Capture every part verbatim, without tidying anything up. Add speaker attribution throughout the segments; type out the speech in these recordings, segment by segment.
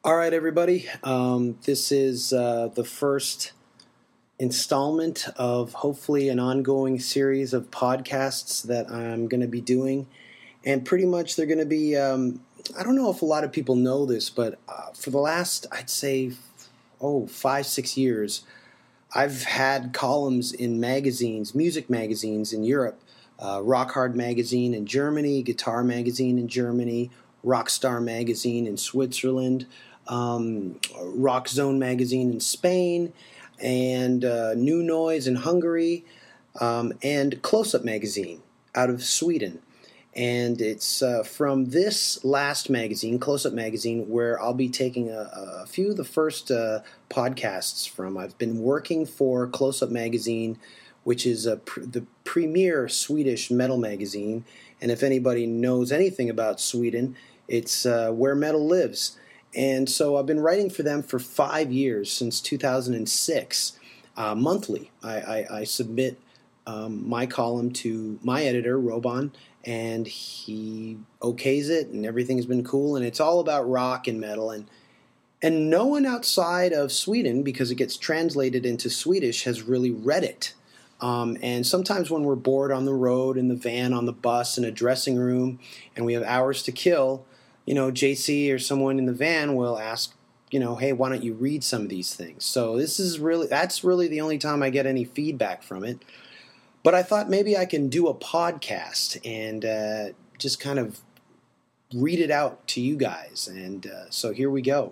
Speaker 1: All right, everybody. Um, this is uh, the first installment of hopefully an ongoing series of podcasts that I'm going to be doing. And pretty much they're going to be, um, I don't know if a lot of people know this, but uh, for the last, I'd say, oh, five, six years, I've had columns in magazines, music magazines in Europe, uh, Rock Hard magazine in Germany, Guitar magazine in Germany, Rockstar magazine in Switzerland, um, Rock Zone magazine in Spain, and uh, New Noise in Hungary, um, and Close Up magazine out of Sweden. And it's uh, from this last magazine, Close Up magazine, where I'll be taking a, a few of the first uh, podcasts from. I've been working for Close Up magazine, which is a pr- the premier Swedish metal magazine. And if anybody knows anything about Sweden, it's uh, where metal lives. And so I've been writing for them for five years, since two thousand six, uh, monthly. I, I, I submit um, my column to my editor, Robon, and he okays it, and everything's been cool. And it's all about rock and metal. And, and no one outside of Sweden, because it gets translated into Swedish, has really read it. Um, and sometimes when we're bored on the road, in the van, on the bus, in a dressing room, and we have hours to kill, you know, J C or someone in the van will ask, you know, hey, why don't you read some of these things? So this is really, that's really the only time I get any feedback from it. But I thought maybe I can do a podcast and uh, just kind of read it out to you guys. And uh, so here we go.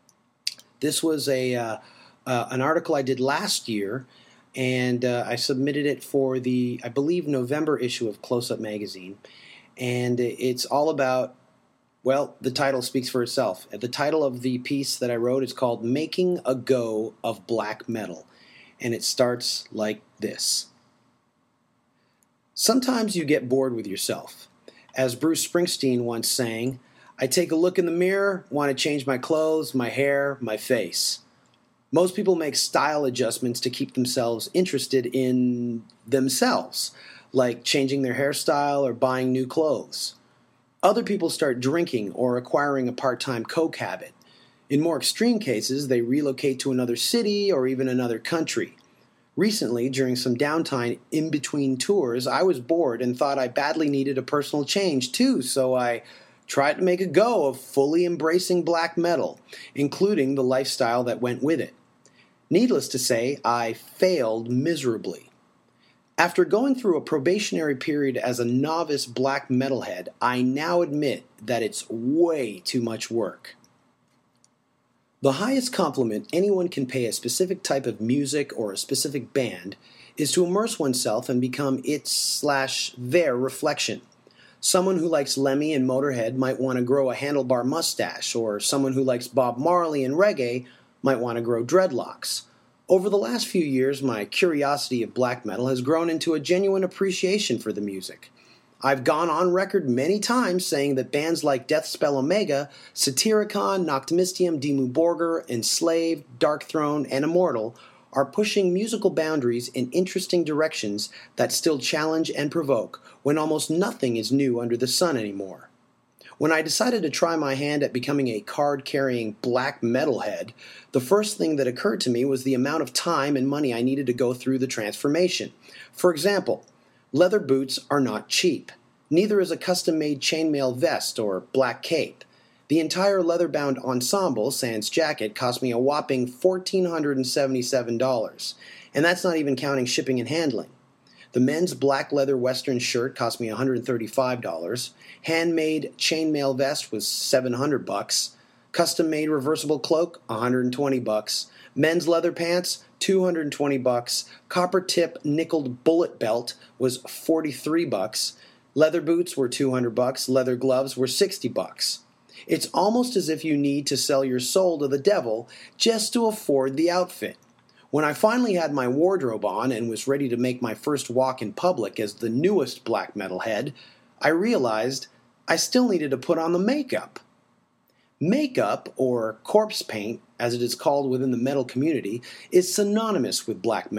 Speaker 1: This was a uh, uh, an article I did last year, and uh, I submitted it for the, I believe, November issue of Close Up magazine. And it's all about, well, the title speaks for itself. The title of the piece that I wrote is called Making a Go of Black Metal. And it starts like this. Sometimes you get bored with yourself. As Bruce Springsteen once sang, I take a look in the mirror, want to change my clothes, my hair, my face. Most people make style adjustments to keep themselves interested in themselves, like changing their hairstyle or buying new clothes. Other people start drinking or acquiring a part-time coke habit. In more extreme cases, they relocate to another city or even another country. Recently, during some downtime in between tours, I was bored and thought I badly needed a personal change too, so I tried to make a go of fully embracing black metal, including the lifestyle that went with it. Needless to say, I failed miserably. After going through a probationary period as a novice black metalhead, I now admit that it's way too much work. The highest compliment anyone can pay a specific type of music or a specific band is to immerse oneself and become its slash their reflection. Someone who likes Lemmy and Motorhead might want to grow a handlebar mustache, or someone who likes Bob Marley and reggae might want to grow dreadlocks. Over the last few years, my curiosity of black metal has grown into a genuine appreciation for the music. I've gone on record many times saying that bands like Deathspell Omega, Satyricon, Noctimistium, Dimmu Borgir, Enslaved, Darkthrone, and Immortal are pushing musical boundaries in interesting directions that still challenge and provoke, when almost nothing is new under the sun anymore. When I decided to try my hand at becoming a card-carrying black metalhead, the first thing that occurred to me was the amount of time and money I needed to go through the transformation. For example, leather boots are not cheap. Neither is a custom-made chainmail vest or black cape. The entire leather-bound ensemble, sans jacket, cost me a whopping one thousand four hundred seventy-seven dollars, and that's not even counting shipping and handling. The men's black leather western shirt cost me one hundred thirty-five dollars. Handmade chainmail vest was seven hundred bucks. Custom-made reversible cloak, one hundred twenty bucks. Men's leather pants, two hundred twenty bucks. Copper tip nickeled bullet belt was forty-three bucks. Leather boots were two hundred bucks. Leather gloves were sixty bucks. It's almost as if you need to sell your soul to the devil just to afford the outfit. When I finally had my wardrobe on and was ready to make my first walk in public as the newest black metalhead, I realized I still needed to put on the makeup. Makeup, or corpse paint, as it is called within the metal community, is synonymous with black metal.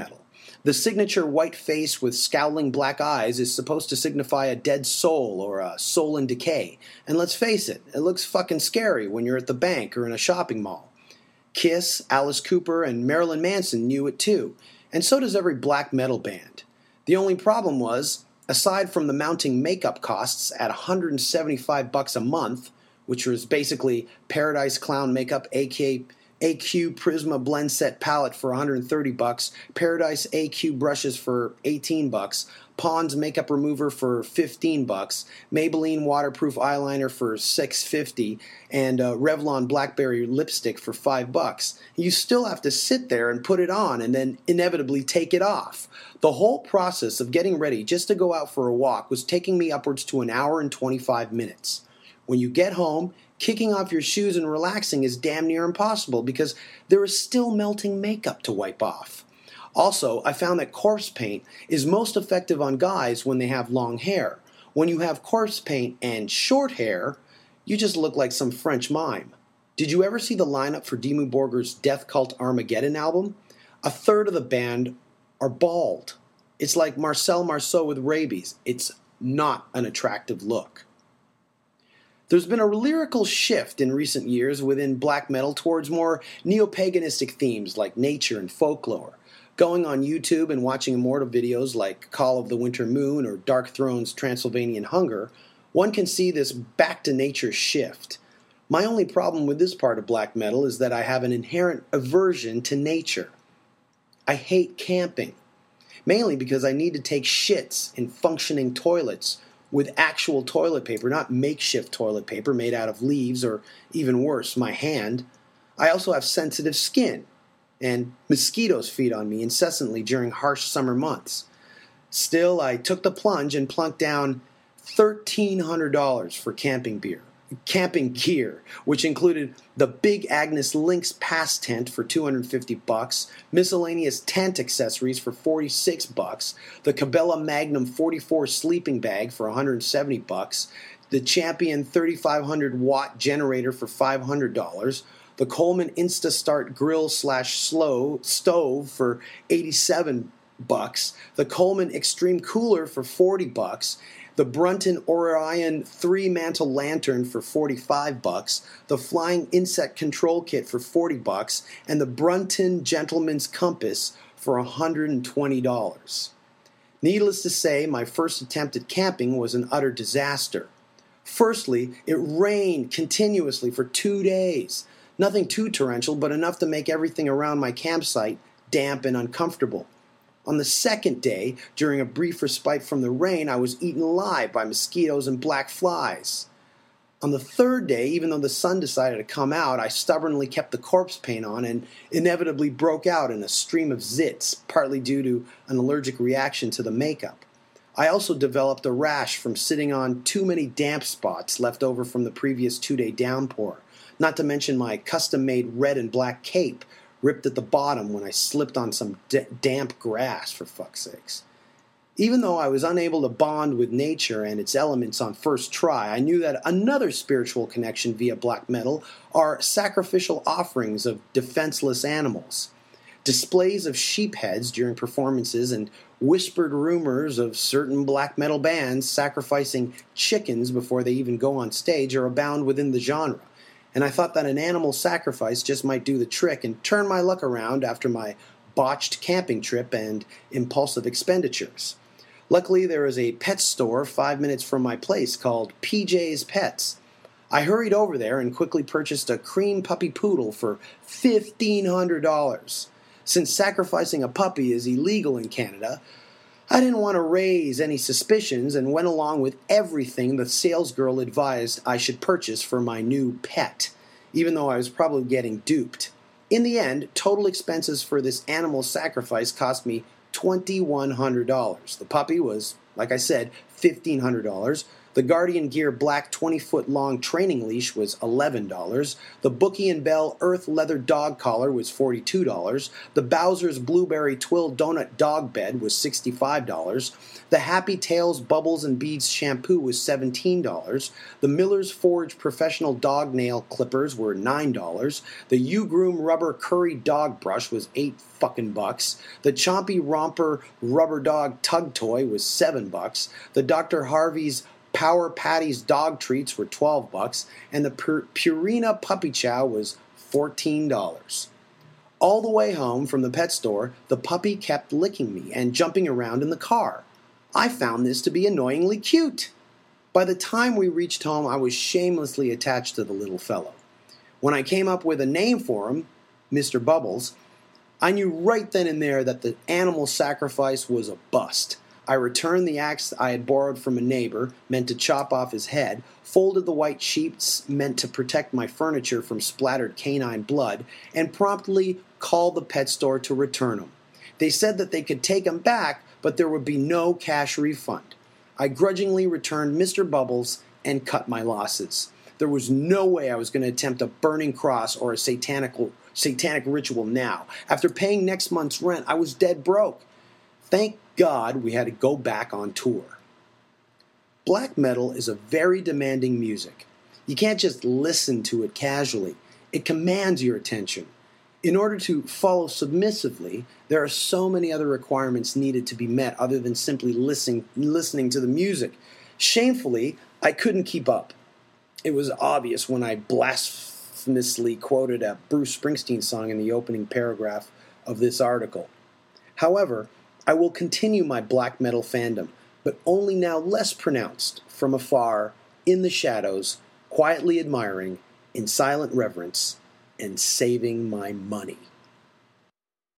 Speaker 1: The signature white face with scowling black eyes is supposed to signify a dead soul or a soul in decay. And let's face it, it looks fucking scary when you're at the bank or in a shopping mall. Kiss, Alice Cooper, and Marilyn Manson knew it too, and so does every black metal band. The only problem was, aside from the mounting makeup costs at one hundred seventy-five bucks a month, which was basically Paradise Clown makeup, aka A Q Prisma blend set palette for one hundred thirty bucks, Paradise A Q brushes for eighteen bucks, Pond's makeup remover for fifteen bucks, Maybelline waterproof eyeliner for six fifty, and uh, Revlon Blackberry lipstick for five bucks. You still have to sit there and put it on and then inevitably take it off. The whole process of getting ready just to go out for a walk was taking me upwards to an hour and twenty-five minutes. When you get home, kicking off your shoes and relaxing is damn near impossible because there is still melting makeup to wipe off. Also, I found that corpse paint is most effective on guys when they have long hair. When you have corpse paint and short hair, you just look like some French mime. Did you ever see the lineup for Dimmu Borgir's Death Cult Armageddon album? A third of the band are bald. It's like Marcel Marceau with rabies. It's not an attractive look. There's been a lyrical shift in recent years within black metal towards more neo-paganistic themes like nature and folklore. Going on YouTube and watching immortal videos like Call of the Winter Moon or Dark Throne's Transylvanian Hunger, one can see this back-to-nature shift. My only problem with this part of black metal is that I have an inherent aversion to nature. I hate camping, mainly because I need to take shits in functioning toilets with actual toilet paper, not makeshift toilet paper made out of leaves or, even worse, my hand. I also have sensitive skin, and mosquitoes feed on me incessantly during harsh summer months. Still, I took the plunge and plunked down thirteen hundred dollars for camping beer. Camping gear, which included the Big Agnes Lynx Pass tent for two hundred fifty bucks, miscellaneous tent accessories for forty-six bucks, the Cabela Magnum forty-four sleeping bag for one hundred seventy bucks, the Champion thirty-five hundred watt generator for five hundred dollars, the Coleman Instastart grill slash slow stove for eighty-seven bucks, the Coleman Extreme cooler for forty bucks, the Brunton Orion three mantle lantern for forty-five bucks, the Flying Insect Control Kit for forty bucks, and the Brunton Gentleman's Compass for one hundred twenty dollars. Needless to say, my first attempt at camping was an utter disaster. Firstly, it rained continuously for two days. Nothing too torrential, but enough to make everything around my campsite damp and uncomfortable. On the second day, during a brief respite from the rain, I was eaten alive by mosquitoes and black flies. On the third day, even though the sun decided to come out, I stubbornly kept the corpse paint on and inevitably broke out in a stream of zits, partly due to an allergic reaction to the makeup. I also developed a rash from sitting on too many damp spots left over from the previous two-day downpour, not to mention my custom-made red and black cape, ripped at the bottom when I slipped on some d- damp grass, for fuck's sakes. Even though I was unable to bond with nature and its elements on first try, I knew that another spiritual connection via black metal are sacrificial offerings of defenseless animals. Displays of sheep heads during performances and whispered rumors of certain black metal bands sacrificing chickens before they even go on stage are abound within the genre. And I thought that an animal sacrifice just might do the trick and turn my luck around after my botched camping trip and impulsive expenditures. Luckily, there is a pet store five minutes from my place called P J's Pets. I hurried over there and quickly purchased a cream puppy poodle for fifteen hundred dollars. Since sacrificing a puppy is illegal in Canada, I didn't want to raise any suspicions and went along with everything the salesgirl advised I should purchase for my new pet, even though I was probably getting duped. In the end, total expenses for this animal sacrifice cost me twenty-one hundred dollars. The puppy was, like I said, fifteen hundred dollars. The Guardian Gear black twenty-foot-long training leash was eleven dollars. The Bookie and Bell Earth leather dog collar was forty-two dollars. The Bowser's Blueberry Twill donut dog bed was sixty-five dollars. The Happy Tails Bubbles and Beads shampoo was seventeen dollars. The Miller's Forge professional dog nail clippers were nine dollars. The U-Groom rubber curry dog brush was eight fucking bucks. The Chompy Romper rubber dog tug toy was seven bucks. The Doctor Harvey's Power Patties dog treats were twelve bucks, and the Pur- Purina puppy chow was fourteen dollars. All the way home from the pet store, the puppy kept licking me and jumping around in the car. I found this to be annoyingly cute. By the time we reached home, I was shamelessly attached to the little fellow. When I came up with a name for him, Mister Bubbles, I knew right then and there that the animal sacrifice was a bust. I returned the axe I had borrowed from a neighbor, meant to chop off his head, folded the white sheets meant to protect my furniture from splattered canine blood, and promptly called the pet store to return him. They said that they could take him back, but there would be no cash refund. I grudgingly returned Mister Bubbles and cut my losses. There was no way I was going to attempt a burning cross or a satanic, satanic ritual now. After paying next month's rent, I was dead broke. Thank God we had to go back on tour. Black metal is a very demanding music. You can't just listen to it casually. It commands your attention. In order to follow submissively, there are so many other requirements needed to be met other than simply listening, listening to the music. Shamefully, I couldn't keep up. It was obvious when I blasphemously quoted a Bruce Springsteen song in the opening paragraph of this article. However, I will continue my black metal fandom, but only now less pronounced, from afar, in the shadows, quietly admiring, in silent reverence, and saving my money.